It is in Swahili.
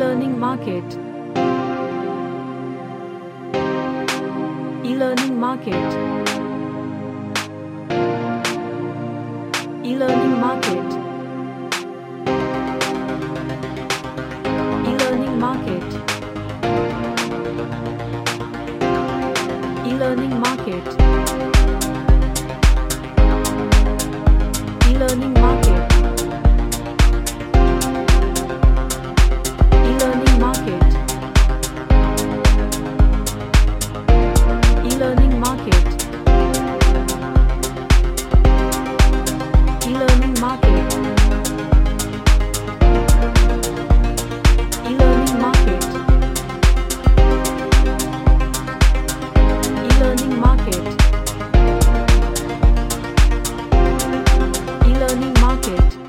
E-learning market. E-learning market. E-learning market. E-learning market. E-learning market. E-learning market. E-learning market. E-learning market. E-learning market. E-learning market. E-learning market. E-learning market.